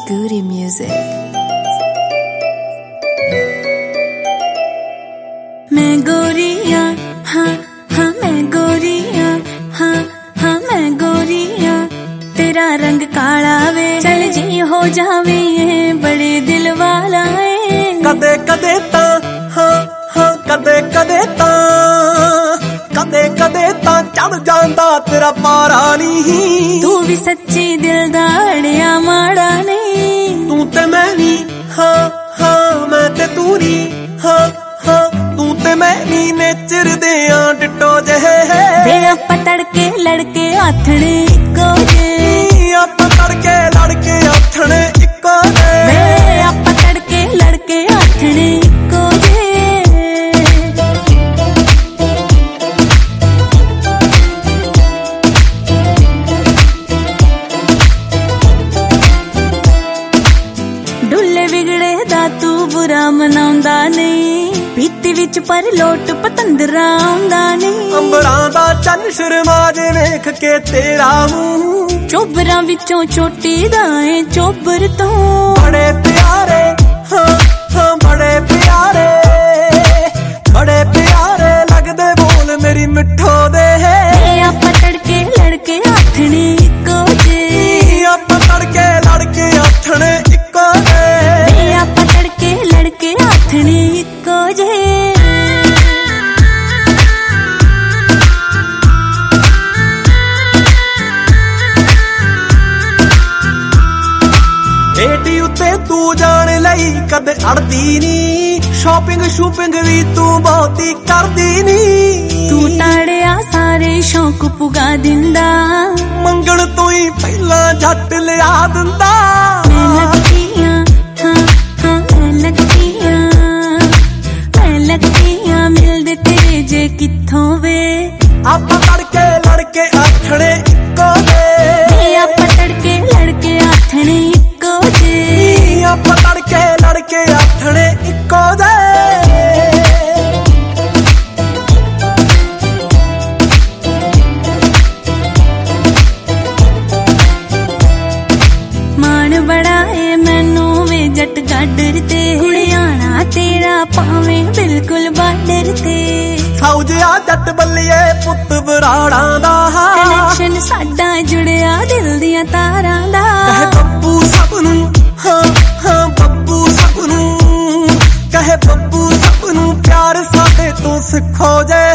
Goody music. मैं गोरिया हाँ हाँ मैं गोरिया हाँ हाँ मैं गोरिया तेरा रंग काला वे चल जी हो जावे ये बड़े दिल वाला है कदे कदे ता हाँ हाँ कदे कदे ता चढ़ जांदा तेरा पारा नहीं तू भी सच्ची दिल दा अड़िया माड़ा नहीं तू ते मैं नी हाँ हाँ मैं ते तू नी हाँ हाँ तू ते मैं नी नेचर दे डिटो जहे वे आपां तड़के लड़के आथणे इक्को जे आपां तड़के लड़के आथणे इक्को जे वे आपां तड़के लड़के आथणे इक्को जे डुल्ले बिगड़े दा तू बुरा मनाउंदा नहीं पीती विच पर लोट पतंदरा आउंदा नहीं अंबरां दा चन्न शर्मा जे वेख के तेरा मूंह चोबरां विचों चोटी दा ऐ चोबर तो बड़े प्यारे हाँ हाँ बड़े प्यारे लगदे बोल मेरी मिठो दे आपां तड़के लड़के आथणे इक्को जे आपां तड़के लड़के आथणे इक्को जे आपां तड़के लड़के आथणे इक्को जे बेटी उत्ते तू जान लई कदे अड़दी नी शॉपिंग शूपिंग भी तू बहुती करदी नी तू ताड़िया सारे शौक पुगा दिंदा मंगण तो ही पहला झट लिया दिंदा मैं लगदियां हाँ हाँ मैं लगदियां मिलदे तेरे जे कित्थों वे आपां तड़के लड़के आथणे इक्को जे आपां तड़के लड़के आथणे इक्को जे आपां तड़के लड़के आथणे इक्को जे मान बड़ा है मैनू वे जट गाडर ते हरियाणा तेरा पावे बिल्कुल बाडर ते फौजिया जट बल्लिए पुत बराड़ा दा कनेक्शन साडा जुड़िया दिल दियां तारां दा कहे बब्बू सबनू हाँ हाँ बब्बू सबनू कहे बब्बू सबनू प्यार साडे तू सिखो जे